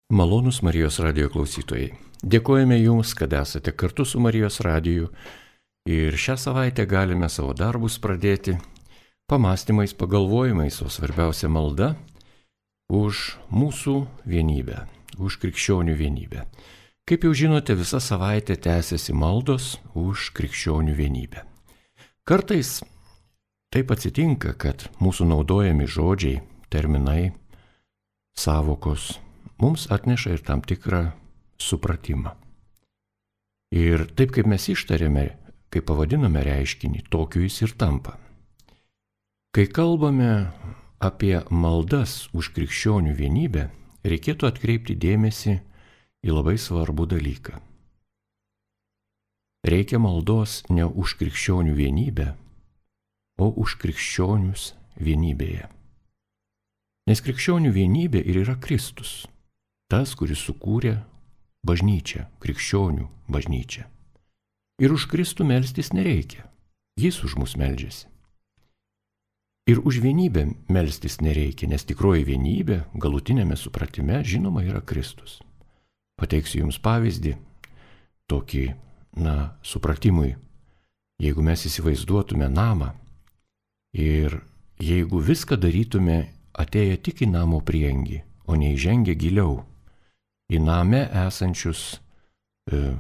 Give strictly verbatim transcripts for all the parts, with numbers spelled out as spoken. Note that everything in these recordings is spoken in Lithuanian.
Malonūs Marijos radijo klausytojai, dėkojame Jums, kad esate kartu su Marijos radiju ir šią savaitę galime savo darbus pradėti pamastymais, pagalvojimais, o svarbiausia malda už mūsų vienybę, už krikščionių vienybę. Kaip jau žinote, visa savaitė tęsiasi maldos už krikščionių vienybę. Kartais taip atsitinka, kad mūsų naudojami žodžiai, terminai, sąvokos mums atneša ir tam tikrą supratimą. Ir taip kaip mes ištarėme, kai pavadiname reiškinį, tokiu jis ir tampa. Kai kalbame apie maldas už krikščionių vienybę, reikėtų atkreipti dėmesį į labai svarbų dalyką. Reikia maldos ne už krikščionių vienybę, o už krikščionius vienybėje. Nes krikščionių vienybė ir yra Kristus. Tas, kuris sukūrė bažnyčią, krikščionių bažnyčią. Ir už Kristų melstis nereikia. Jis už mus meldžiasi. Ir už vienybę melstis nereikia, nes tikroji vienybė, galutinėme supratime, žinoma, yra Kristus. Pateiksiu Jums pavyzdį, tokį, na, supratimui. Jeigu mes įsivaizduotume namą ir jeigu viską darytume atėję tik į namo priengį, o neįžengę giliau, į name esančius e,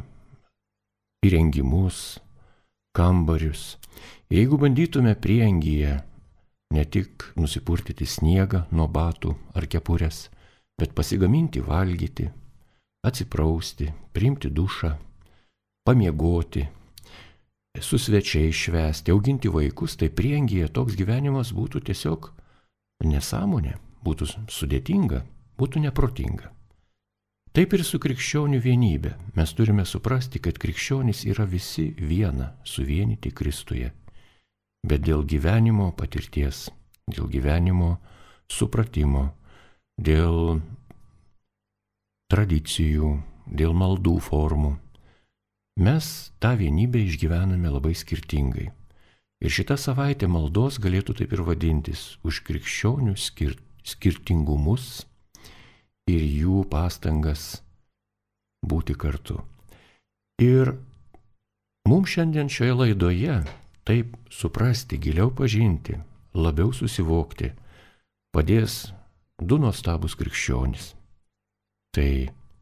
įrengimus, kambarius. Jeigu bandytume priengyje ne tik nusipurtyti sniegą nuo batų ar kepurės, bet pasigaminti valgyti, atsiprausti, priimti dušą, pamiegoti, su svečiais švęsti, auginti vaikus, tai priengyje toks gyvenimas būtų tiesiog nesąmonė, būtų sudėtinga, būtų neprotinga. Taip ir su krikščionių vienybė. Mes turime suprasti, kad krikščionys yra visi viena, suvienyti Kristuje. Bet dėl gyvenimo patirties, dėl gyvenimo supratimo, dėl tradicijų, dėl maldų formų, mes tą vienybę išgyvename labai skirtingai. Ir šitą savaitę maldos galėtų taip ir vadintis už krikščionių skir- skirtingumus ir jų pastangas būti kartu. Ir mums šiandien šioje laidoje taip suprasti, giliau pažinti, labiau susivokti, padės du nuostabus krikščionys. Tai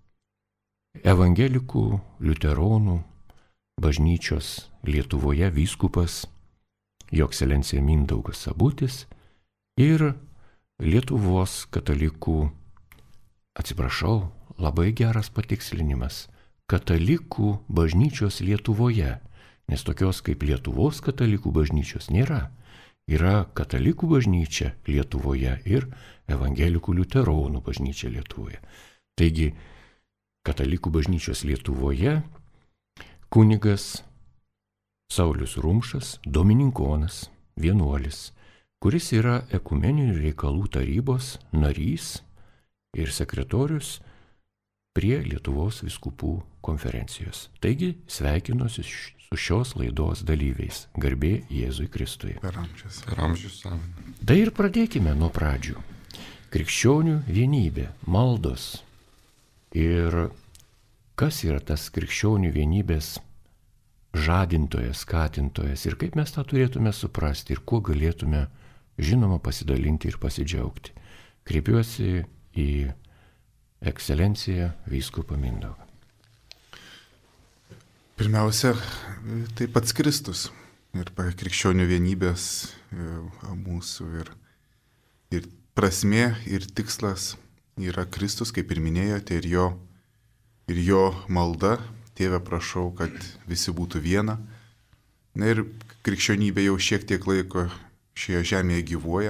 evangelikų, liuteronų, bažnyčios Lietuvoje vyskupas Jo ekscelencija Mindaugas Sabutis ir Lietuvos katalikų, atsiprašau, labai geras patikslinimas, katalikų bažnyčios Lietuvoje, nes tokios kaip Lietuvos katalikų bažnyčios nėra. Yra katalikų bažnyčia Lietuvoje ir evangelikų liuteronų bažnyčia Lietuvoje. Taigi, katalikų bažnyčios Lietuvoje kunigas Saulius Rumšas, domininkonas, vienuolis, kuris yra ekumeninių reikalų tarybos narys ir sekretorius prie Lietuvos vyskupų konferencijos. Taigi sveikinuosi su šios laidos dalyviais. Garbė Jėzui Kristui. Per amžius. Per amžius. Tai ir pradėkime nuo pradžių. Krikščionių vienybė, maldos. Ir kas yra tas krikščionių vienybės žadintojas, skatintojas ir kaip mes tą turėtume suprasti ir kuo galėtume, žinoma, pasidalinti ir pasidžiaugti. Kreipiuosi į ekscelenciją vyskupą Mindaugą. Pirmiausia, tai pats Kristus ir krikščionių vienybės mūsų ir, ir prasmė ir tikslas yra Kristus, kaip ir minėjote, ir jo, ir jo malda. Tėve, prašau, kad visi būtų viena. Na ir krikščionybė jau šiek tiek laiko šioje žemėje gyvuoja.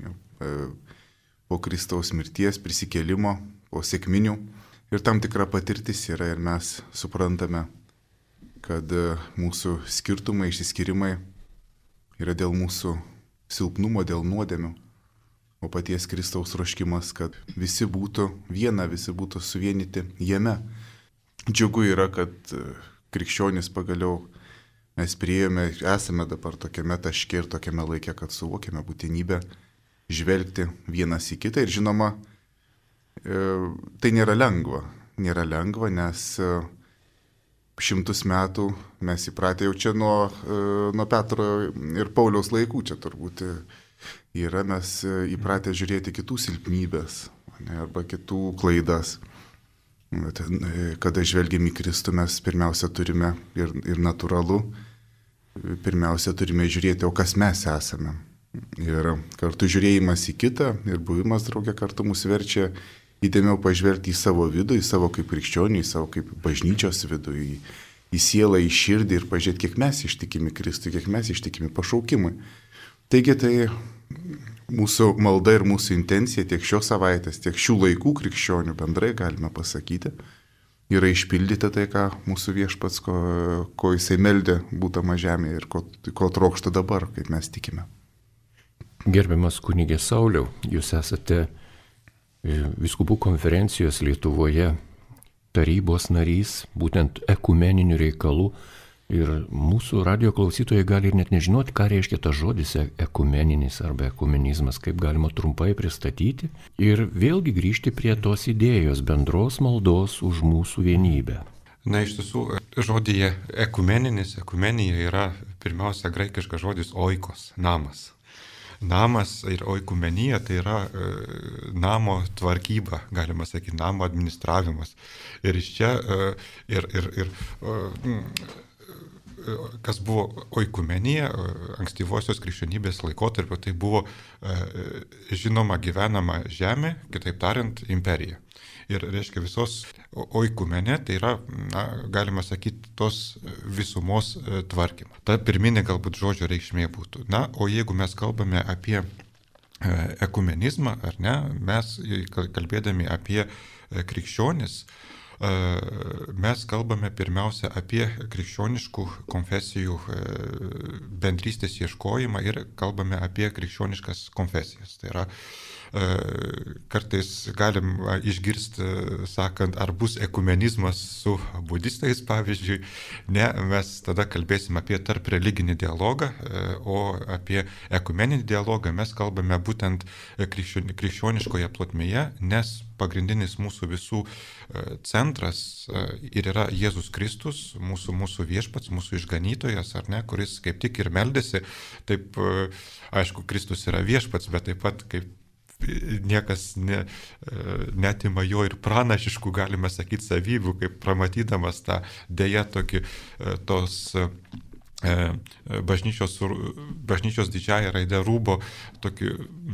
Po Kristaus mirties, prisikėlimo, po sekminių. Ir tam tikra patirtis yra ir mes suprantame, kad mūsų skirtumai, išsiskyrimai yra dėl mūsų silpnumo, dėl nuodėmių. O paties Kristaus troškimas, kad visi būtų viena, visi būtų suvienyti jame. Džiugu yra, kad krikščionys pagaliau mes priėjome, esame dabar tokiame taške ir tokiame laike, kad suvokėme būtinybę žvelgti vienas į kitą ir žinoma, tai nėra lengva. Nėra lengva, nes šimtus metų mes įpratę jau čia nuo, nuo Petro ir Pauliaus laikų, čia turbūt yra, mes įpratę žiūrėti kitų silpnybės, ne, arba kitų klaidas. Kada žvelgiam į Kristų, mes pirmiausia turime, ir, ir natūralu, pirmiausia turime žiūrėti, o kas mes esame. Ir kartu žiūrėjimas į kitą ir buvimas draugė kartu mus verčia įdėmiau pažvelgti į savo vidų, į savo kaip krikščionių, į savo kaip bažnyčios vidų, į, į sielą, į širdį ir pažiūrėti, kiek mes ištikimi Kristui, kiek mes ištikimi pašaukimui. Taigi tai mūsų malda ir mūsų intencija tiek šios savaitės, tiek šių laikų krikščionių bendrai galime pasakyti, yra išpildyti tai, ką mūsų viešpats, ko, ko jisai meldė būdama žemėje ir ko, ko trokšta dabar, kaip mes tikime. Gerbiamas kunigė Sauliau, jūs esate Vyskupų konferencijos Lietuvoje tarybos narys, būtent ekumeninių reikalų. Ir mūsų radio klausytojai gali ir net nežinoti, ką reiškia tas žodis ekumeninis arba ekumenizmas, kaip galima trumpai pristatyti ir vėlgi grįžti prie tos idėjos bendros maldos už mūsų vienybę. Na, iš tiesų, žodyje ekumeninis, ekumenija yra pirmiausia graikiškas žodis oikos, namas. Namas ir oikumenija tai yra e, namo tvarkyba, galima sakyti, namo administravimas. Ir iš čia e, ir, ir, ir e, kas buvo oikumenija ankstyvosios krikščionybės laikotarpio, tai buvo e, žinoma gyvenama žemė, kitaip tariant, imperija. Ir reiškia visos oikumenė, tai yra, na, galima sakyti, tos visumos e, tvarkymą. Ta pirminė galbūt žodžio reikšmė būtų. Na, o jeigu mes kalbame apie e, ekumenizmą, ar ne, mes kalbėdami apie e, krikščionis, e, mes kalbame pirmiausia apie krikščioniškų konfesijų e, bendrystės ieškojimą ir kalbame apie krikščioniškas konfesijas. Tai yra, kartais galim išgirsti, sakant, ar bus ekumenizmas su budistais, pavyzdžiui. Ne, mes tada kalbėsim apie tarp religinį dialogą, o apie ekumeninį dialogą mes kalbame būtent krikščioniškoje plotmėje, nes pagrindinis mūsų visų centras ir yra Jėzus Kristus, mūsų, mūsų viešpats, mūsų išganytojas, ar ne, kuris kaip tik ir meldėsi. Taip, aišku, Kristus yra viešpats, bet taip pat kaip niekas ne, netima jo ir pranašiškų, galime sakyti, savybių, kaip pramatydamas tą dėja tokį tos bažnyčios, bažnyčios didžiąją raidę rūbo, tokį,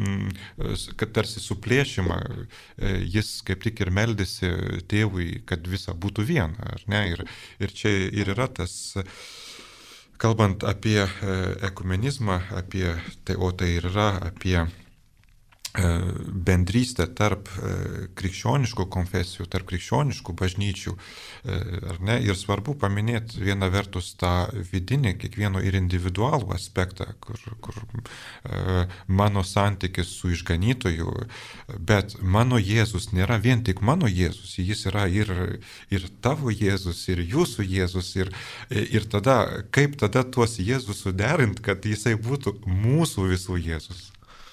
kad tarsi suplėšimą, jis kaip tik ir meldėsi tėvui, kad visa būtų viena, ar ne? Ir, ir čia ir yra tas, kalbant apie ekumenizmą, apie, tai, o tai ir yra apie bendrystę tarp krikščioniškų konfesijų, tarp krikščioniškų bažnyčių. Ar ne? Ir svarbu paminėti viena vertus tą vidinį, kiekvieno ir individualų aspektą, kur, kur mano santykis su išganytoju, bet mano Jėzus nėra vien tik mano Jėzus, jis yra ir, ir tavo Jėzus, ir jūsų Jėzus, ir, ir tada, kaip tada tuos Jėzus suderint, kad jisai būtų mūsų visų Jėzus.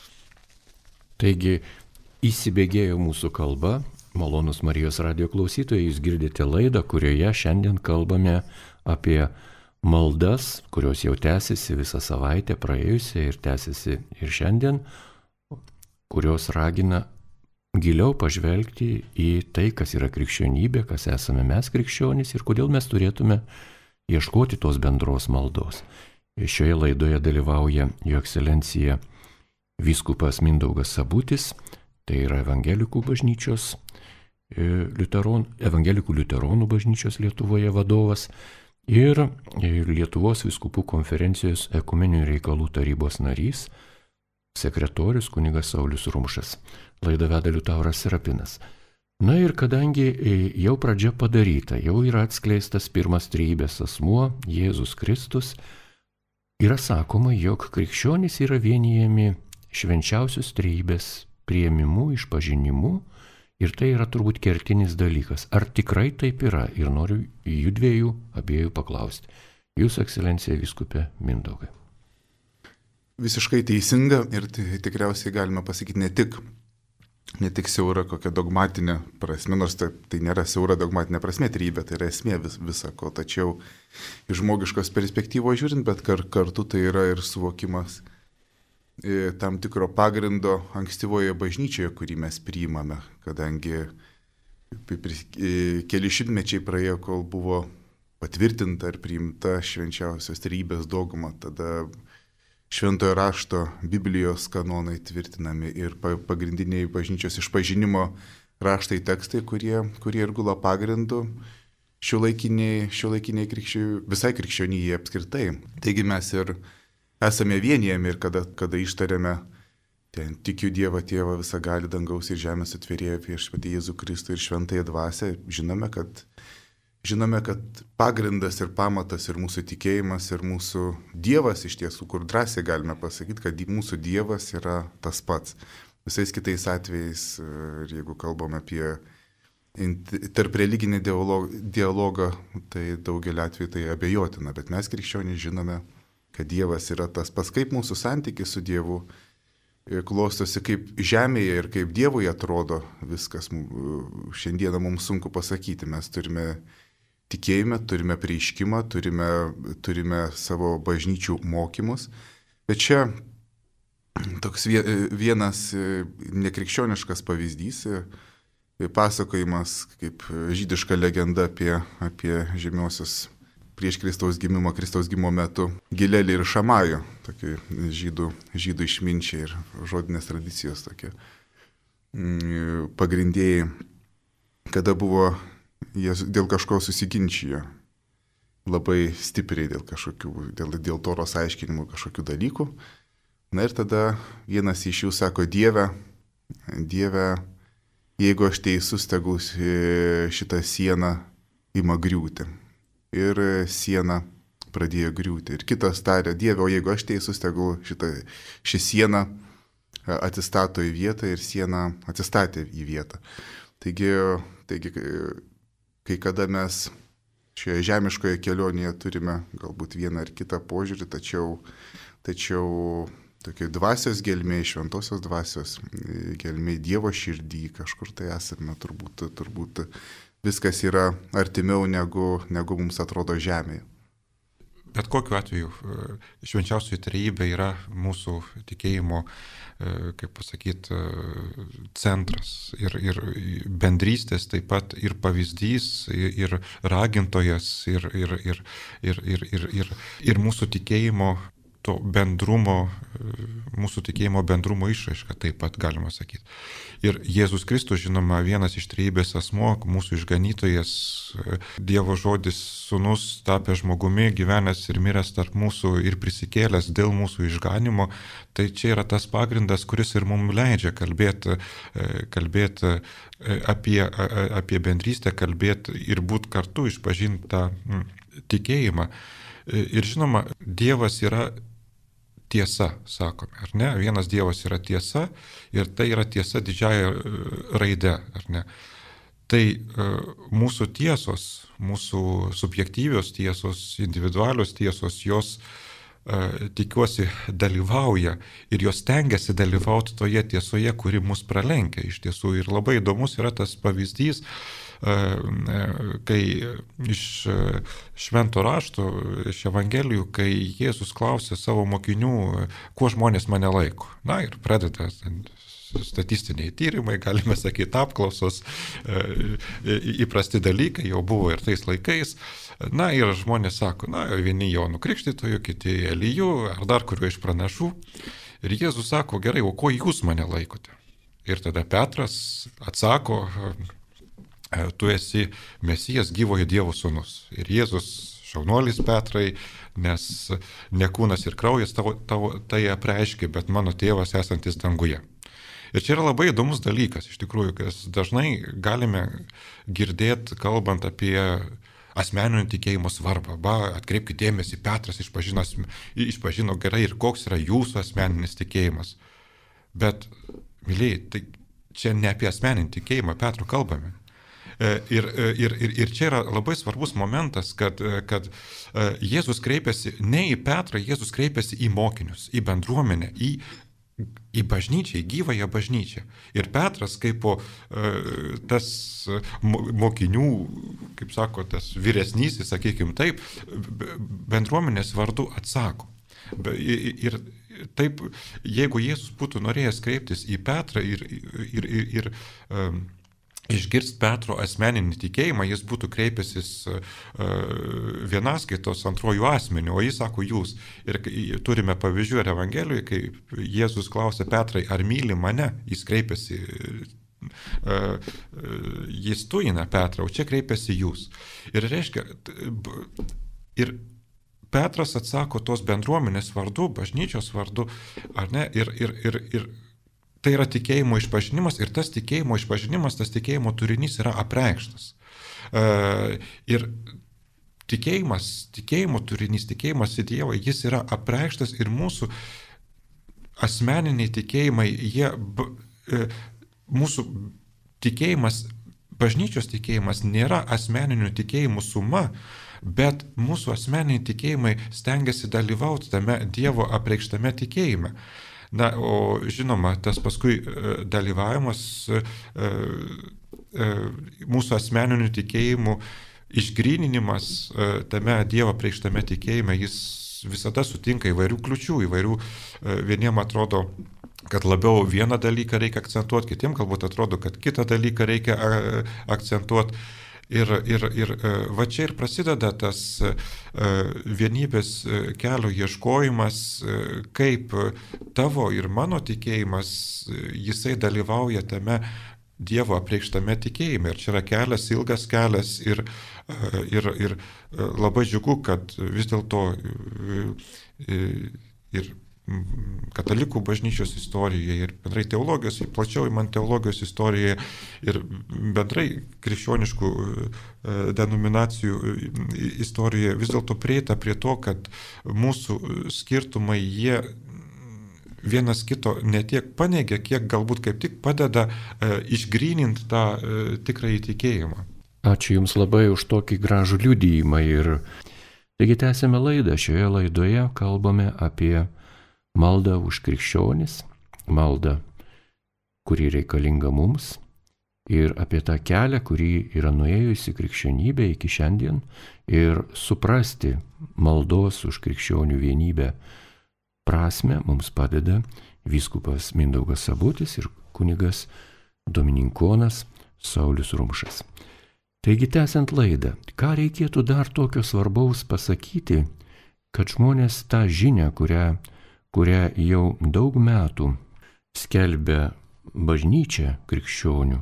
Taigi įsibėgėjo mūsų kalba, malonus Marijos radijo klausytojai, jūs girdite laidą, kurioje šiandien kalbame apie maldas, kurios jau tęsiasi visą savaitę praėjusią ir tęsiasi ir šiandien, kurios ragina giliau pažvelgti į tai, kas yra krikščionybė, kas esame mes krikščionys ir kodėl mes turėtume ieškoti tos bendros maldos. Šioje laidoje dalyvauja Jo ekscelencija vyskupas Mindaugas Sabutis, tai yra evangelikų bažnyčios, liuteron, evangelikų liuteronų bažnyčios Lietuvoje vadovas ir Lietuvos vyskupų konferencijos ekumeninių reikalų tarybos narys, sekretorius kunigas Saulius Rumšas. Laidą veda Liutauras Serapinas. Na ir kadangi jau pradžia padaryta, jau yra atskleistas pirmas trejybės asmuo, Jėzus Kristus, yra sakoma, jog krikščionys yra vienijami švenčiausios trejybės priėmimu, išpažinimu ir tai yra turbūt kertinis dalykas. Ar tikrai taip yra? Ir noriu jų dviejų abiejų paklausti. Jūsų ekscelencija vyskupė Mindaugai. Visiškai teisinga ir tikriausiai galima pasakyti ne tik ne tik siaura kokia dogmatinė prasme, nors tai, tai nėra siaura dogmatinė prasme trybė, tai yra esmė vis, visako, tačiau iš žmogiškos perspektyvos žiūrint, bet kar, kartu tai yra ir suvokimas e, tam tikro pagrindo ankstyvoje bažnyčioje, kurį mes priimame, kadangi e, keli šimtmečiai praėjo, kol buvo patvirtinta ir priimta švenčiausios trybės dogma, tada Šventojo rašto Biblijos kanonai tvirtinami ir pagrindiniai bažnyčios išpažinimo raštai tekstai, kurie, kurie ir gula pagrindu šiuolaikiniai, šiuolaikiniai krikščių, visai krikščionijai apskritai. Taigi mes ir esame vienijami ir kada, kada ištariame, ten tikiu Dievą Tėvą visagalį dangaus ir žemės atvėrėją viešpatį Jėzų Kristų ir šventąją dvasią, žinome, kad Žinome, kad pagrindas ir pamatas ir mūsų tikėjimas ir mūsų Dievas iš tiesų, kur drąsiai galime pasakyti, kad mūsų Dievas yra tas pats. Visais kitais atvejais, ir jeigu kalbame apie tarp religinį dialogą, tai daugelį atvejų tai abejotina, bet mes krikščionys žinome, kad Dievas yra tas pats, kaip mūsų santykis su Dievu klostosi, kaip žemėje ir kaip Dievui atrodo viskas. Šiandieną mums sunku pasakyti, mes turime tikėjime, turime prieiškimą, turime, turime savo bažnyčių mokymus, bet čia toks vienas nekrikščioniškas pavyzdys, pasakojimas kaip žydiška legenda apie, apie žymiosius prieš Kristaus gimimą, Kristaus gimimo metu Gilelį ir Šamajų, tokie žydų, žydų išminčiai ir žodinės tradicijos tokie pagrindėjai, kada buvo jie dėl kažko susiginčijo labai stipriai dėl kažkokių, dėl, dėl toros aiškinimų kažkokių dalykų. Na ir tada vienas iš jų sako, Dieve, Dieve, jeigu aš teisus, tegul šitą sieną ima griūti. Ir siena pradėjo griūti. Ir kitas tarė, Dieve, o jeigu aš teisus, tegul šitą, ši siena atsistato į vietą ir siena atsistatė į vietą. Taigi, taigi kai kada mes šioje žemiškoje kelionėje turime galbūt vieną ar kitą požiūrį, tačiau, tačiau tokia dvasios gelmė, šventosios dvasios gelmė, Dievo širdį, kažkur tai esame, turbūt, turbūt viskas yra artimiau negu, negu mums atrodo žemėje. Bet kokiu atveju švenčiausioji trejybė yra mūsų tikėjimo, kaip pasakyti, centras ir, ir bendrystės taip pat ir pavyzdys, ir ragintojas, ir, ir, ir, ir, ir, ir, ir, ir mūsų tikėjimo to bendrumo, mūsų tikėjimo bendrumo išraiška, taip pat galima sakyti. Ir Jėzus Kristus, žinoma, vienas iš trejybės asmuo, mūsų išganytojas, Dievo žodis, sūnus, tapęs žmogumi, gyvenęs ir miręs tarp mūsų ir prisikėlęs dėl mūsų išganimo, tai čia yra tas pagrindas, kuris ir mums leidžia kalbėti, kalbėti apie, apie bendrystę, kalbėti ir būti kartu, išpažinti tą tikėjimą. Ir žinoma, Dievas yra tiesa, sakome, ar ne? Vienas Dievas yra tiesa ir tai yra tiesa didžiąja raide, ar ne? Tai mūsų tiesos, mūsų subjektyvios tiesos, individualios tiesos, jos tikiuosi dalyvauja ir jos tengiasi dalyvauti toje tiesoje, kuri mus pralenkia iš tiesų. Ir labai įdomus yra tas pavyzdys, kai iš švento rašto, iš evangelijų, kai Jėzus klausė savo mokinių, kuo žmonės mane laiko. Na ir pradeda statistiniai tyrimai, galime sakyti, apklausos, įprasti dalykai, jau buvo ir tais laikais. Na ir žmonės sako, na, vieni Jonu Krikštytoju, kiti Eliju, ar dar kuriuo iš pranašų. Ir Jėzus sako, gerai, o ko jūs mane laikote? Ir tada Petras atsako, tu esi Mesijas, gyvojo Dievo sūnus. Ir Jėzus, šaunuolis Petrai, nes ne kūnas ir kraujas tavo, tavo tai apreiškia, bet mano tėvas esantis danguje. Ir čia yra labai įdomus dalykas, iš tikrųjų, kas dažnai galime girdėti, kalbant apie asmeninio tikėjimo svarbą. Ba, atkreipkite dėmesį, Petras išpažino, išpažino gerai ir koks yra jūsų asmeninis tikėjimas. Bet, mylėjai, tai čia ne apie asmeninį tikėjimą Petro kalbame. Ir, ir, ir, ir čia yra labai svarbus momentas, kad, kad Jėzus kreipiasi ne į Petrą, Jėzus kreipiasi į mokinius, į bendruomenę, į į bažnyčią, į gyvąją bažnyčią. Ir Petras, kaip po tas mokinių, kaip sako, tas vyresnysis, sakykime taip, bendruomenės vardu atsako. Ir taip, jeigu Jėzus būtų norėjęs kreiptis į Petrą ir, ir, ir, ir um, išgirst Petro asmeninį tikėjimą, jis būtų kreipęsis uh, vienaskaitos antrojų asmenių, o jis sako jūs. Ir turime pavyzdžių ir Evangelijoje, kai Jėzus klausė Petrai, ar myli mane, jis kreipėsi, uh, uh, jis tuina Petrą, o čia kreipėsi jūs. Ir reiškia, ir Petras atsako tos bendruomenės vardu, bažnyčios vardu, ar ne, ir, ir, ir, ir tai yra tikėjimo išpažinimas, ir tas tikėjimo išpažinimas, tas tikėjimo turinys yra apreikštas. E, ir tikėjimas, tikėjimo turinys, tikėjimas į Dievą, jis yra apreikštas ir mūsų asmeniniai tikėjimai, jie, e, mūsų tikėjimas, bažnyčios tikėjimas nėra asmeninių tikėjimų suma, bet mūsų asmeniniai tikėjimai stengiasi dalyvauti tame Dievo apreikštame tikėjime. Na, o žinoma, tas paskui dalyvavimas mūsų asmeninių tikėjimų išgryninimas tame Dievo apreikštame tikėjime, jis visada sutinka įvairių kliučių, įvairių, vieniem atrodo, kad labiau vieną dalyką reikia akcentuoti, kitiem galbūt atrodo, kad kitą dalyką reikia akcentuoti. Ir, ir, ir va čia ir prasideda tas vienybės kelio ieškojimas, kaip tavo ir mano tikėjimas, jisai dalyvauja tame Dievo apreikštame tikėjime. Ir čia yra kelias, ilgas kelias ir, ir, ir labai džiugu, kad vis dėlto ir katalikų bažnyčios istorijoje ir bendrai teologijos, plačiau įmant teologijos istorijoje ir bendrai krikščioniškų denominacijų istorijoje vis dėlto prieita prie to, kad mūsų skirtumai jie vienas kito ne tiek paneigia, kiek galbūt kaip tik padeda išgryninti tą tikrąjį tikėjimą. Ačiū Jums labai už tokį gražų liudijimą ir taigi tęsime laidą. Šioje laidoje kalbame apie maldą už krikščionis, maldą, kuri reikalinga mums ir apie tą kelią, kurį yra nuėjusi krikščionybė iki šiandien ir suprasti maldos už krikščionių vienybę prasme mums padeda vyskupas Mindaugas Sabutis ir kunigas domininkonas Saulius Rumšas. Taigi tęsiant laidą, ką reikėtų dar tokio svarbaus pasakyti, kad žmonės tą žinią, kurią kurią jau daug metų skelbia bažnyčia krikščionių,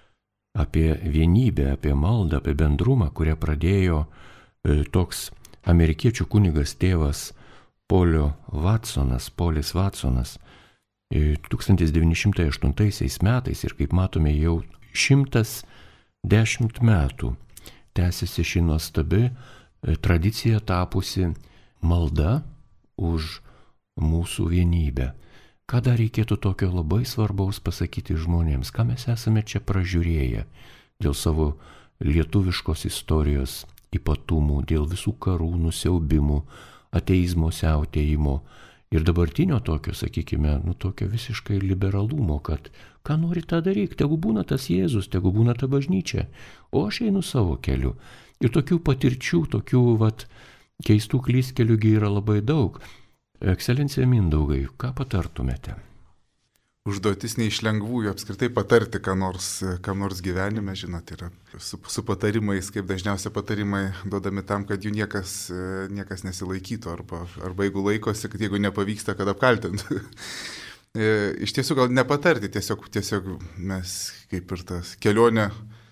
apie vienybę, apie maldą, apie bendrumą, kurią pradėjo toks amerikiečių kunigas tėvas Polio Vatsonas, Polis Vatsonas, tūkstantis devyni šimtai aštuntaisiais metais ir kaip matome jau šimtas dešimt metų tęsiasi ši nuostabi tradicija tapusi malda už mūsų vienybę. Ką dar reikėtų tokio labai svarbaus pasakyti žmonėms, ką mes esame čia pražiūrėję dėl savo lietuviškos istorijos ypatumų, dėl visų karų, nusiaubimų, ateizmo siautėjimo ir dabartinio tokio, sakykime, nu tokio visiškai liberalumo, kad ką nori tą daryk, tegu būna tas Jėzus, tegu būna ta bažnyčia, o aš einu savo keliu. Ir tokių patirčių, tokių vat, keistų klystkelių yra labai daug. Ekscelencija Mindaugai, ką patartumėte? Užduotis ne iš lengvųjų apskritai patarti, ką nors, ką nors gyvenime, žinot, yra su, su patarimais, kaip dažniausiai patarimai duodami tam, kad jų niekas, niekas nesilaikytų, arba, arba jeigu laikosi, kad jeigu nepavyksta, kad apkaltintų. Iš tiesų gal nepatarti, tiesiog, tiesiog mes kaip ir tas kelionė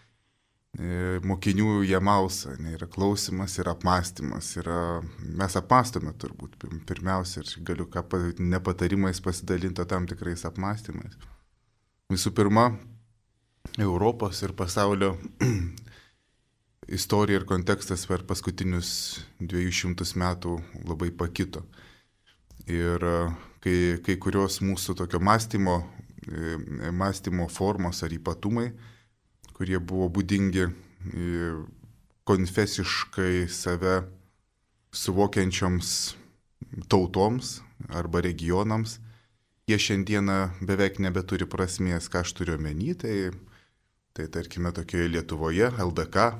mokinių į Emausą, ne, yra klausimas ir apmąstymas. Yra, mes apmąstome turbūt pirmiausia ir galiu ką nepatarimais pasidalinti tam tikrais apmąstymais. Visų pirma, Europos ir pasaulio istorija ir kontekstas per paskutinius dviejų šimtus metų labai pakito. Ir kai, kai kurios mūsų tokio mąstymo, mąstymo formos ar ypatumai, kurie buvo būdingi konfesiškai save suvokiančioms tautoms arba regionams, jie šiandieną beveik nebeturi prasmės, ką aš turiu omeny. Tai, tai tarkime, tokioje Lietuvoje, L D K,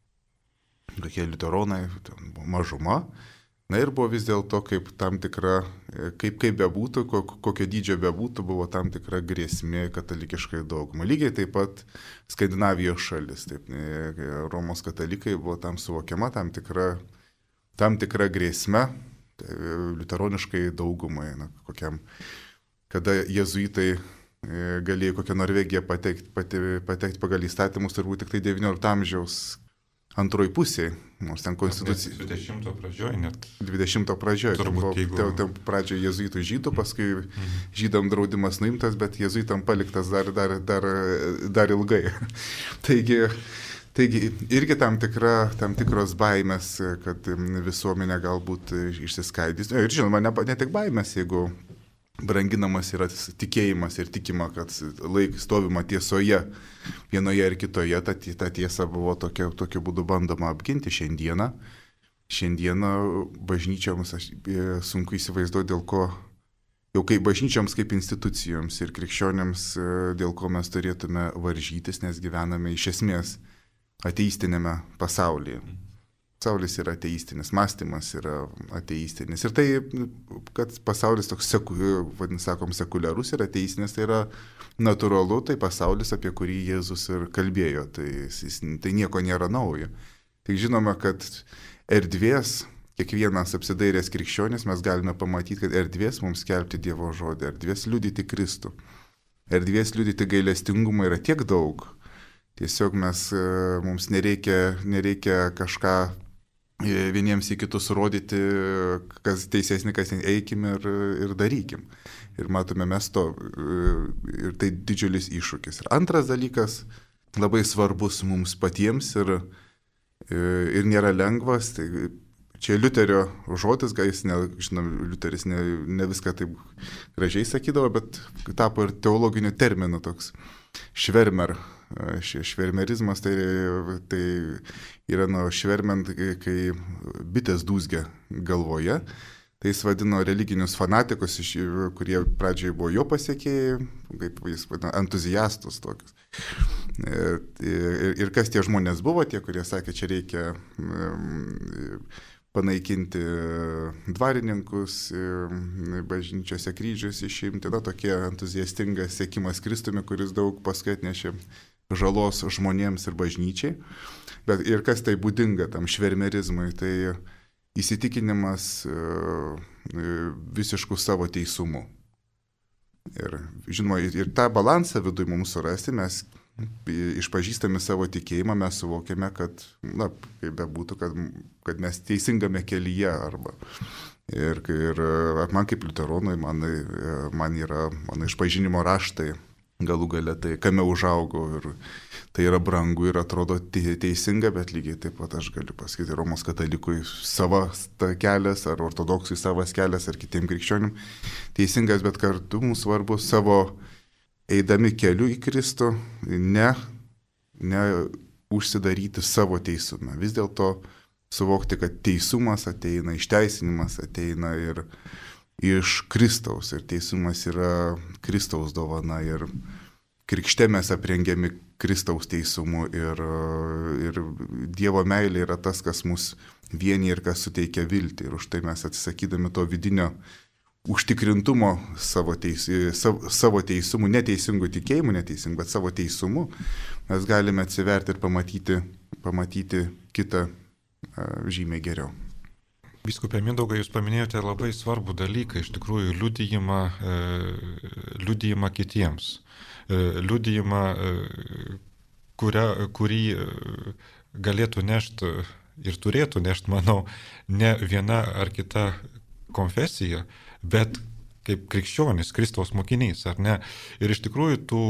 tokie liuteronai, mažuma. Na ir buvo vis dėlto kaip tam tikra, kaip, kaip bebūtų, kokio dydžio bebūtų, buvo tam tikra grėsmė katalikiškai daugumai. Lygiai taip pat Skandinavijos šalis, taip, Romos katalikai buvo tam suvokiama tam tikra, tam tikra grėsme, tai, liuteroniškai daugumai, na, kokiam, kada jezuitai galėjo kokią Norvegiją patekti, patekti pagal įstatymus, turbūt tik tai devyniolikto amžiaus antroji pusė, nors ten konstitucija. dvidešimto pradžioje net. dvidešimto pradžioje. Turbūt, jeigu... Ten, ten pradžioje jezuitų žydų, paskui mhm. žydam draudimas nuimtas, bet jezuitam paliktas dar, dar, dar, dar ilgai. taigi, taigi irgi tam, tikra, tam tikros baimės, kad visuomenė galbūt išsiskaidys. Ir žinoma, ne, ne tik baimės, jeigu branginamas yra tikėjimas ir tikima, kad laik stovima tiesoje vienoje ir kitoje, ta, ta tiesa buvo tokia, tokiu būdu bandoma apginti šiandieną. Šiandieną bažnyčioms aš sunku įsivaizduoti, dėl ko, jau kaip bažnyčioms, kaip institucijoms ir krikščionėms, dėl ko mes turėtume varžytis, nes gyvename iš esmės ateistinėme pasaulyje. Pasaulis yra ateistinis, mąstymas yra ateistinis. Ir tai, kad pasaulis toks, seku, vadin, sakom, sekuliarus ir ateistinis, tai yra natūralu, tai pasaulis, apie kurį Jėzus ir kalbėjo, tai, tai nieko nėra naujo. Tik žinoma, kad erdvės, kiekvienas apsidairęs krikščionis, mes galime pamatyti, kad erdvės mums skelbti Dievo žodį, erdvės liudyti Kristų, erdvės liudyti gailestingumą yra tiek daug. Tiesiog mes, mums nereikia, nereikia kažką vieniems į kitus rodyti, kas teisesni, kas eikim ir, ir darykim. Ir matome mes to, ir tai didžiulis iššūkis. Ir antras dalykas, labai svarbus mums patiems ir, ir nėra lengvas, tai čia Liuterio žodis, gal jis, ne, žinom, Liuteris ne, ne viską taip gražiai sakydavo, bet tapo ir teologiniu terminu toks švermer. Švermerizmas tai, tai yra nuo šverment, kai bitės dūzgia galvoje. Tai jis vadino religinius fanatikus, kurie pradžioje buvo jo pasiekėjai, kaip jis vadino, entuziastus tokius. Ir, ir, ir kas tie žmonės buvo, tie, kurie sakė, čia reikia panaikinti dvarininkus, bažnyčiose kryžius išimti, na, tokie entuziastingas siekimas Kristumi, kuris daug paskui atnešė žalos žmonėms ir bažnyčiai. Bet ir kas tai būdinga tam švermerizmui, tai įsitikinimas visiškų savo teisumu. Ir, žinoma, ir tą balansą viduje mums surasti, mes išpažįstami savo tikėjimą, mes suvokiame, kad, na, kaip bebūtų, kad, kad mes teisingame kelyje arba. Ir, ir man kaip liuteronui, man, man yra mano išpažinimo raštai, galų gale tai, kame užaugau ir tai yra brangu ir atrodo teisinga, bet lygiai taip pat aš galiu pasakyti, Romos katalikui savas kelias, ar ortodoksui savas kelias, ar kitiem krikščionim teisingas, bet kartu mums svarbu savo eidami keliu į Kristų, ne, ne užsidaryti savo teisumą. Vis dėlto suvokti, kad teisumas ateina, išteisinimas ateina ir iš Kristaus ir teisumas yra Kristaus dovana ir krikšte mes aprengiami Kristaus teisumu ir, ir Dievo meilė yra tas, kas mus vienyje ir kas suteikia viltį ir už tai mes atsisakydami to vidinio užtikrintumo savo, teis, savo, savo teisumu, neteisingų tikėjimų, neteisingų, bet savo teisumu mes galime atsiverti ir pamatyti, pamatyti kitą žymiai geriau. Vyskupė Mindaugai, jūs paminėjote labai svarbų dalyką, iš tikrųjų liudijimą, liudijimą kitiems. Liudijimą, kurią, kurį galėtų nešti ir turėtų nešti, manau, ne viena ar kita konfesija, bet kaip krikščionis, Kristaus mokinys, ar ne? Ir iš tikrųjų, tų,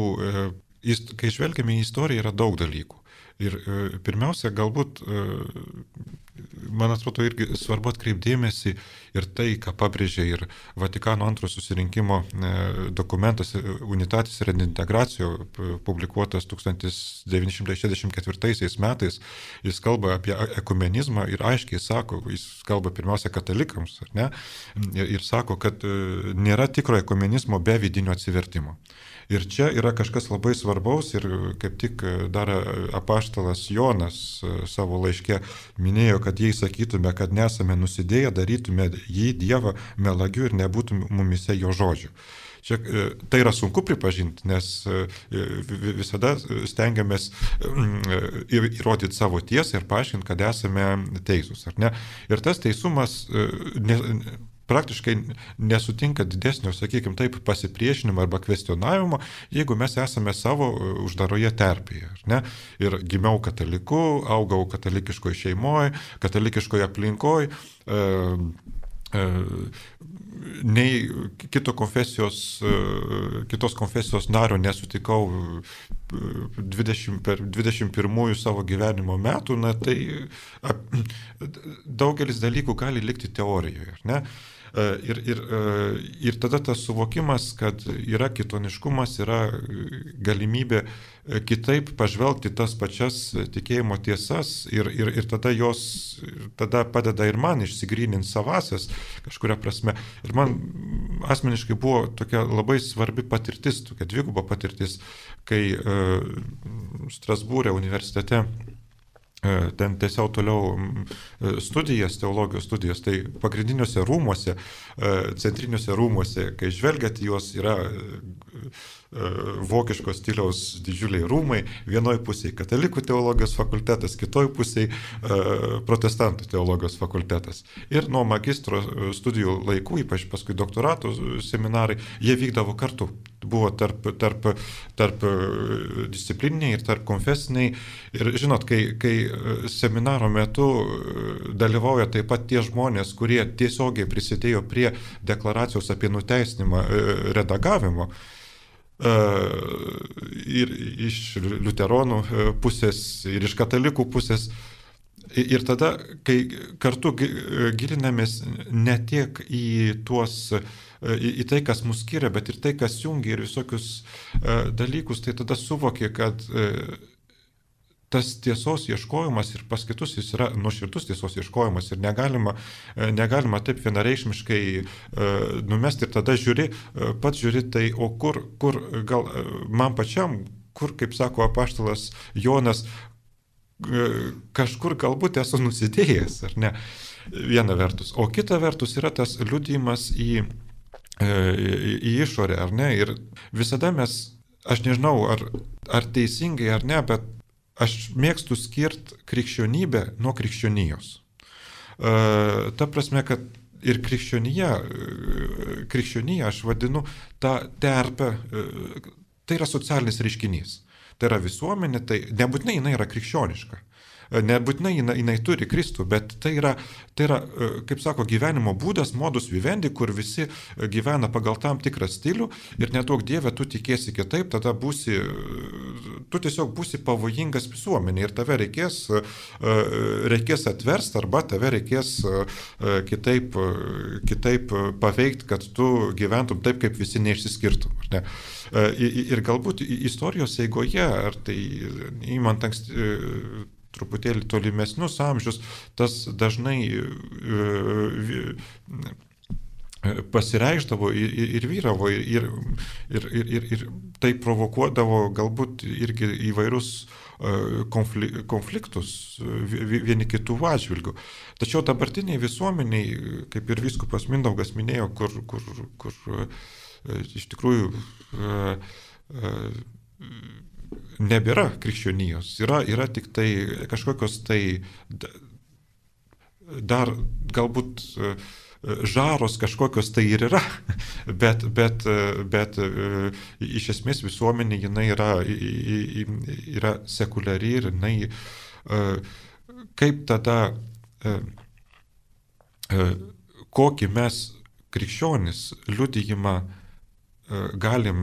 kai žvelgiame į istoriją, yra daug dalykų. Ir pirmiausia, galbūt man atrodo, irgi svarbu atkreipdėmėsi ir tai, ką pabrėžė ir Vatikano antrojo susirinkimo dokumentas Unitatis Redintegracijo, publikuotas tūkstantis devyni šimtai šešiasdešimt ketvirtaisiais metais. Jis kalba apie ekumenizmą ir aiškiai sako, jis kalba pirmiausia katalikams, ar ne, ir, ir sako, kad nėra tikro ekumenizmo be vidinio atsivertimo. Ir čia yra kažkas labai svarbaus ir kaip tik dar apaštalas Jonas savo laiške minėjo, kad jei sakytume, kad nesame nusidėję, darytume jį Dievą melagiu ir nebūtų mumise jo žodžių. Čia, tai yra sunku pripažinti, nes visada stengiamės įrodyti savo tiesą ir paaiškinti, kad esame teisūs, ar ne? Ir tas teisumas ne, praktiškai nesutinka didesnio, sakykime taip, pasipriešinimo arba kvestionavimo, jeigu mes esame savo uždaroje terpėje. Ne? Ir gimiau kataliku, augau katalikiškoje šeimoje, katalikiškoje aplinkoje, e, e, nei kito konfesijos, kitos konfesijos nario nesutikau dvidešimt, per dvidešimt pirmųjų savo gyvenimo metų, na, tai daugelis dalykų gali likti teorijoje. Ne? Ir, ir, ir tada tas suvokimas, kad yra kitoniškumas, yra galimybė kitaip pažvelgti tas pačias tikėjimo tiesas ir, ir, ir tada jos tada padeda ir man išsigryninti savasias kažkuria prasme. Ir man asmeniškai buvo tokia labai svarbi patirtis, tokia dviguba patirtis, kai Strasbūre universitete ten tiesiog toliau studijas, teologijos studijas, tai pagrindiniuose rūmuose, centriniuose rūmuose, kai žvelgiat, jos yra vokiškos stiliaus didžiuliai rūmai, vienoj pusėje katalikų teologijos fakultetas, kitoj pusėje protestantų teologijos fakultetas. Ir nuo magistro studijų laikų, ypač paskui doktorato seminarai, jie vykdavo kartu. Buvo tarp, tarp, tarp disciplininiai ir tarp konfesiniai. Ir žinot, kai, kai seminaro metu dalyvauja taip pat tie žmonės, kurie tiesiogiai prisidėjo prie deklaracijos apie nuteisinimą redagavimo, ir iš liuteronų pusės, ir iš katalikų pusės. Ir tada, kai kartu gilinamės ne tiek į tuos, į, į tai, kas mus skiria, bet ir tai, kas jungia ir visokius dalykus, tai tada suvokia, kad tas tiesos ieškojimas ir pas kitus jis yra nuoširdus tiesos ieškojimas ir negalima, negalima taip vienareikšmiškai numesti ir tada žiūri, pats žiūri tai, o kur, kur gal man pačiam, kur, kaip sako apaštalas Jonas, kažkur galbūt esu nusidėjęs, ar ne, viena vertus. O kita vertus yra tas liudijimas į, į, į išorę, ar ne, ir visada mes, aš nežinau, ar, ar teisingai ar ne, bet aš mėgstu skirti krikščionybę nuo krikščionijos. Ta prasme, kad ir krikščionija, krikščionija aš vadinu tą terpę, tai yra socialinis reiškinys. Tai yra visuomenė, tai nebūtinai jinai yra krikščioniška. Nebūtinai jinai, jinai turi Kristų, bet tai yra, tai yra, kaip sako, gyvenimo būdas, modus vivendi, kur visi gyvena pagal tam tikrą stilių ir nedaug Dieve, tu tikėsi kitaip, tada būsi, tu tiesiog būsi pavojingas visuomenė ir tave reikės, reikės atversti arba tave reikės kitaip, kitaip paveikti, kad tu gyventum taip, kaip visi neišsiskirtum. Ne? Ir galbūt istorijos eigoje, ar tai įmant anksti, truputėlį tolimesnius amžius, tas dažnai pasireikšdavo ir, ir vyravo ir, ir, ir, ir, ir tai provokuodavo galbūt irgi įvairius konfliktus vieni kitų atžvilgių. Tačiau dabartiniai visuomeniai, kaip ir vyskupas Mindaugas minėjo, kur, kur, kur iš tikrųjų nebėra krikščionijos, yra, yra tik tai kažkokios tai dar galbūt žaros kažkokios tai ir yra, bet, bet, bet iš esmės visuomenė jinai yra, yra sekuliari ir jinai kaip tada, kokį mes krikščionis liudijimą galim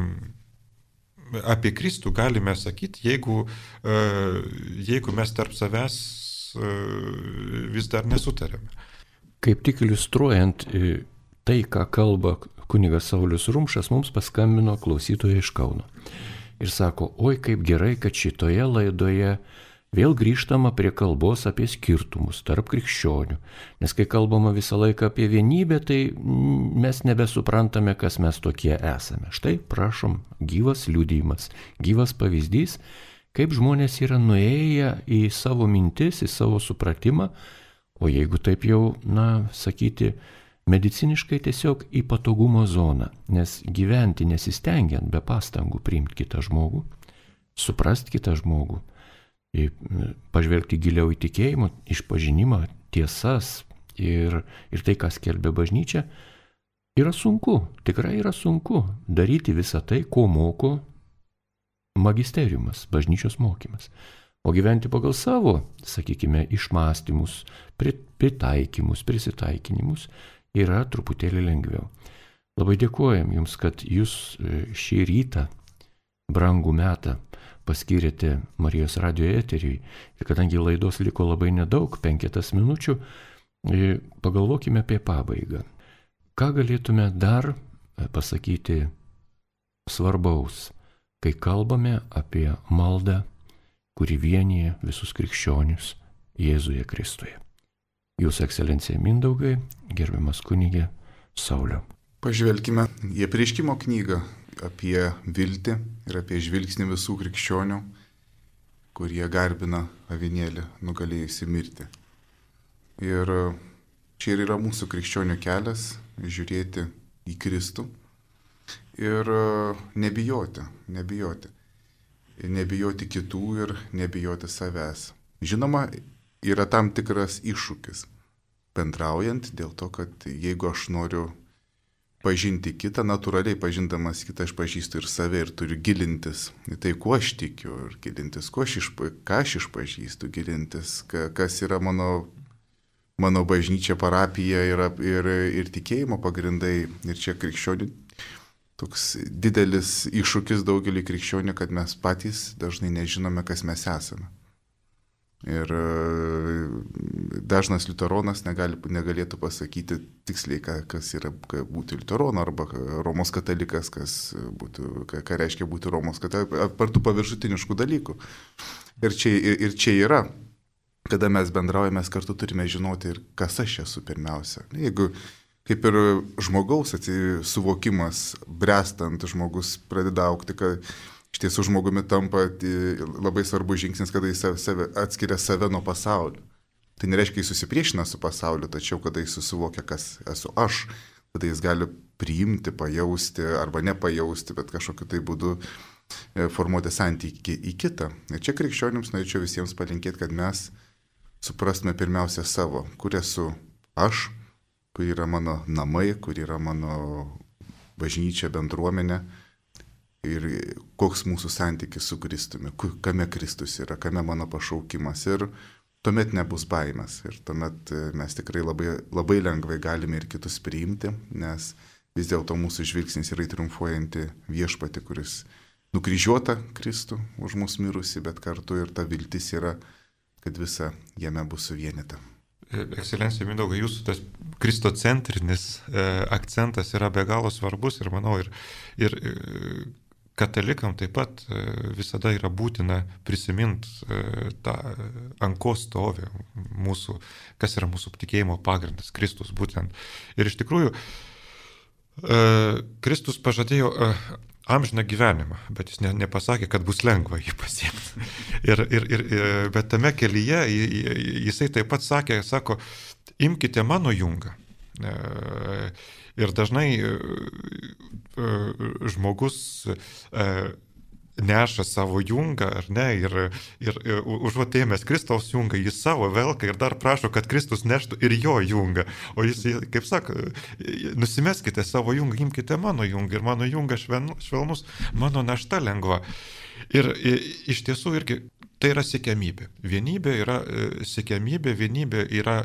apie Kristų galime sakyti, jeigu, jeigu mes tarp savęs vis dar nesutarėme. Kaip tik iliustruojant tai, ką kalba kunigas Saulius Rumšas, mums paskambino klausytoja iš Kauno. Ir sako, oi kaip gerai, kad šitoje laidoje vėl grįžtama prie kalbos apie skirtumus tarp krikščionių. Nes kai kalbama visą laiką apie vienybę, tai mes nebesuprantame, kas mes tokie esame. Štai, prašom, gyvas liudijimas, gyvas pavyzdys, kaip žmonės yra nuėję į savo mintis, į savo supratimą, o jeigu taip jau, na, sakyti, mediciniškai tiesiog į patogumo zoną, nes gyventi nesistengiant be pastangų priimti kitą žmogų, suprasti kitą žmogų, pažvelgti giliau į tikėjimą, išpažinimą, tiesas ir, ir tai, ką skelbia bažnyčia, yra sunku, tikrai yra sunku daryti visą tai, ko moko magisteriumas, bažnyčios mokymas. O gyventi pagal savo, sakykime, išmąstymus, pritaikymus, prisitaikinimus yra truputėlį lengviau. Labai dėkojam Jums, kad Jūs šį rytą, brangų metą, paskyrėte Marijos radijo eteriui. Ir kadangi laidos liko labai nedaug, penketas minučių, pagalvokime apie pabaigą. Ką galėtume dar pasakyti svarbaus, kai kalbame apie maldą, kuri vienyje visus krikščionius Jėzuje Kristuje. Jūsų ekscelencija Mindaugai, gerbiamas kunigė Sauliau. Pažvelkime į Apreiškimo knygą apie viltį ir apie žvilgsnį visų krikščionių, kurie garbina avinėlį nugalėjusi mirtį. Ir čia ir yra mūsų krikščionių kelias žiūrėti į Kristų ir nebijoti, nebijoti. Nebijoti kitų ir nebijoti savęs. Žinoma, yra tam tikras iššūkis bendraujant dėl to, kad jeigu aš noriu pažinti kitą, natūraliai pažindamas kitą, aš pažįstu ir save ir turiu gilintis į tai, kuo aš tikiu, ir gilintis, kuo aš išpa, ką aš išpažįstu, gilintis, ka, kas yra mano, mano bažnyčia, parapija ir, ir, ir tikėjimo pagrindai. Ir čia krikščionių toks didelis iššūkis daugelį krikščionių, kad mes patys dažnai nežinome, kas mes esame. Ir dažnas liuteronas negali, negalėtų pasakyti tiksliai, kas yra būti liuteronu arba Romos katalikas, kas būtų, ką reiškia būti Romos katalikas, apart tų paviršutiniškų dalykų. Ir čia, ir, ir čia yra, kada mes bendraujame, mes kartu turime žinoti ir kas aš esu pirmiausia. Jeigu kaip ir žmogaus suvokimas, brestant žmogus pradeda augti, kad iš tiesų žmogumi tampa labai svarbus žingsnis, kada jis save, atskiria save nuo pasaulio. Tai nereiškia, jis susipriešina su pasauliu, tačiau kada jis susivokia, kas esu aš, tada jis gali priimti, pajausti arba nepajausti, bet kažkokiu tai būdu formuoti santykį į kitą. Ir čia krikščionims norėčiau visiems palinkėti, kad mes suprastume pirmiausia savo, kur esu aš, kur yra mano namai, kur yra mano bažnyčia, bendruomenė. Ir koks mūsų santykis su Kristumi, kame Kristus yra, kame mano pašaukimas. Ir tuomet nebus baimės. Ir tuomet mes tikrai labai, labai lengvai galime ir kitus priimti, nes vis dėlto mūsų žvilgsnis yra į triumfuojantį viešpatį, kuris nukryžiuota Kristų už mus mirusi, bet kartu ir ta viltis yra, kad visa jame bus suvienyta. Ekscelencija Mindaugai, jūsų tas kristocentrinis e, akcentas yra be galo svarbus ir manau ir, ir katalikam taip pat visada yra būtina prisiminti tą ant ko stovi mūsų, kas yra mūsų tikėjimo pagrindas, Kristus būtent. Ir iš tikrųjų, Kristus pažadėjo amžiną gyvenimą, bet jis ne, nepasakė, kad bus lengva jį pasiekti. Ir, ir, ir, bet tame kelyje jisai taip pat sakė, sako, imkite mano jungą. Ir dažnai žmogus neša savo jungą, ar ne, ir, ir, ir užuot ėmęs Kristaus jungą, jis savo velka ir dar prašo, kad Kristus neštų ir jo jungą. O jis, kaip sako, nusimeskite savo jungą, imkite mano jungą ir mano jungas švelnus, mano našta lengva. Ir iš tiesų irgi tai yra siekiamybė. Vienybė yra siekiamybė, vienybė yra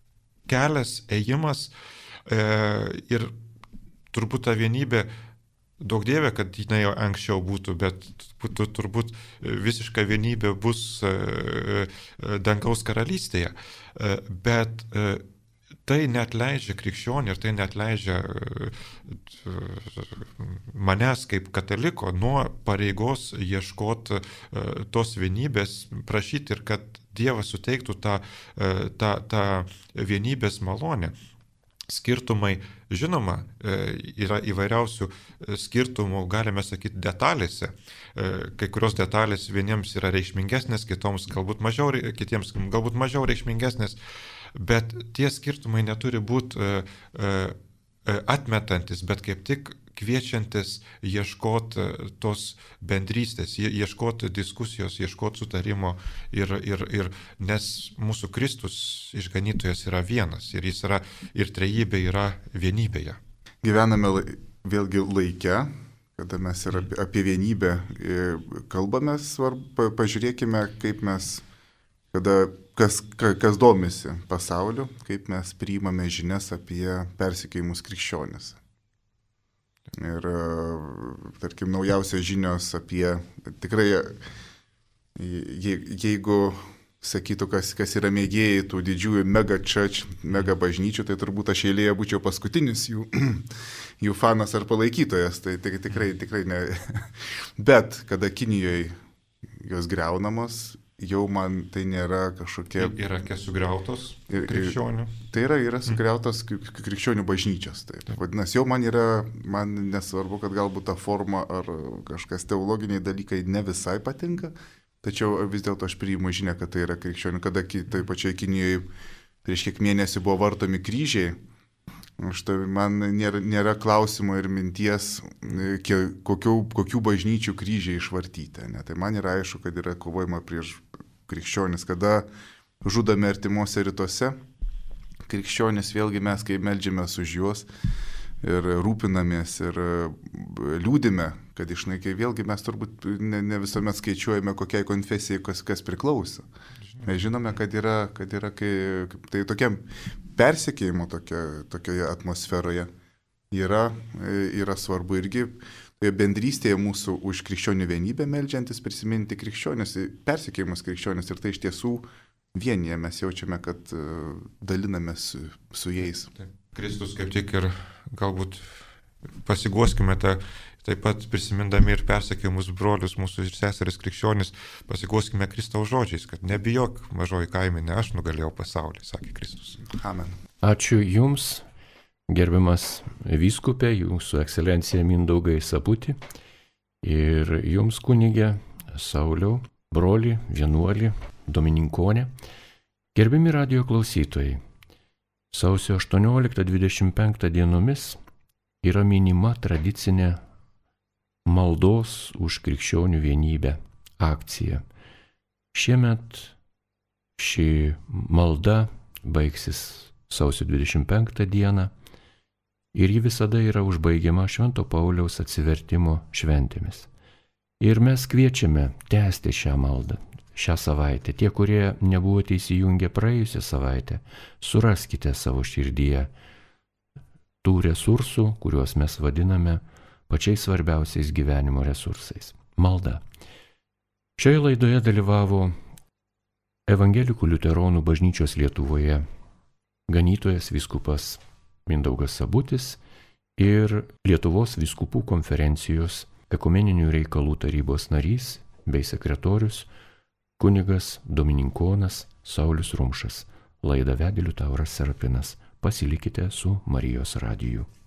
kelias, ėjimas. Ir turbūt ta vienybė daug dievė, kad jinai jau anksčiau būtų, bet būtų turbūt visiška vienybė bus dangaus karalystėje. Bet tai neatleidžia krikščionį ir tai neatleidžia manęs kaip kataliko nuo pareigos ieškoti tos vienybės, prašyti ir kad Dievas suteiktų tą, tą, tą vienybės malonę. Skirtumai, žinoma, yra įvairiausių skirtumų, galime sakyti, detalėse. Kai kurios detalės vieniems yra reikšmingesnės, kitoms galbūt mažiau, kitiems galbūt mažiau reikšmingesnės, bet tie skirtumai neturi būti atmetantis, bet kaip tik kviečiantis ieškoti tos bendrystės, ieškoti diskusijos, ieškoti sutarimo, ir, ir, ir, nes mūsų Kristus išganytojas yra vienas ir jis yra ir trejybė yra vienybėje. Gyvename vėlgi laike, kada mes ir apie, apie vienybę kalbame, svarbu, pažiūrėkime, kaip mes, kada, kas, kas domisi pasauliu, kaip mes priimame žinias apie persekiojimus krikščionis. Ir, tarkim, naujausios žinios apie, tikrai, je, jeigu sakytų, kas, kas yra mėgėjai tų didžiųjų mega church, mega bažnyčių, tai turbūt aš eilėje būčiau paskutinis jų, jų fanas ar palaikytojas, tai, tai tikrai, tikrai ne. Bet, kada Kinijoje jos greunamos, jau man tai nėra kažkokie... Yra kiek sugriautos krikščionių. Tai yra, yra sugriautos krikščionių bažnyčios. Tai. Vadinasi, jau man yra, man nesvarbu, kad galbūt ta forma ar kažkas teologiniai dalykai ne visai patinka, tačiau vis dėlto aš priimu žinę, kad tai yra krikščionių. Kada tai pačiai Kinijoje prieš kiek mėnesių buvo vartomi kryžiai, štai man nėra, nėra klausimo ir minties, kokių, kokių bažnyčių kryžiai išvartyti. Ne? Tai man yra aišku, kad yra kovojama prieš krikščionis. Kada žudome artimuose rytuose, krikščionis vėlgi mes, kai meldžiamės už juos ir rūpinamės ir liūdime, kad išnaikai, vėlgi mes turbūt ne, ne visuomet skaičiuojame, kokiai konfesijai kas, kas priklauso. Mes žinome, kad yra, kad yra kai, tai tokiam persekėjimo tokia, tokioje atmosferoje yra, yra svarbu irgi toje bendrystėje mūsų už krikščionių vienybę meldžiantis prisiminti krikščionis, persekėjimus krikščionis ir tai iš tiesų vienyje mes jaučiame, kad dalinamės su, su jais. Taip. Kristus kaip tik ir galbūt pasiguoskime tą, taip pat prisimindami ir persekiojimus brolius, mūsų ir seseris krikščionis, pasiguoskime Kristaus žodžiais, kad nebijok mažoji kaimenė, aš nugalėjau pasaulį, sakė Kristus. Amen. Ačiū Jums, gerbiamas vyskupė, Jūsų ekscelencija Mindaugai Sabuti ir Jums kunigė Sauliau, broli, vienuoli, domininkonė, gerbiami radijo klausytojai. Sausio aštuonioliktą dvidešimt penktą dienomis yra minima tradicinė maldos už krikščionių vienybę akcija. Šiemet ši malda baigsis sausio dvidešimt penktą dieną ir ji visada yra užbaigiama Švento Pauliaus atsivertimo šventėmis. Ir mes kviečiame tęsti šią maldą. Šią savaitę. Tie, kurie nebuvote įsijungę praėjusią savaitę, suraskite savo širdyje tų resursų, kuriuos mes vadiname pačiais svarbiausiais gyvenimo resursais. Malda. Šioje laidoje dalyvavo Evangelikų liuteronų bažnyčios Lietuvoje ganytojas vyskupas Mindaugas Sabutis ir Lietuvos vyskupų konferencijos ekumeninių reikalų tarybos narys bei sekretorius kunigas domininkonas Saulius Rumšas. Laidą vedė Liutauras Serapinas. Pasilikite su Marijos radiju.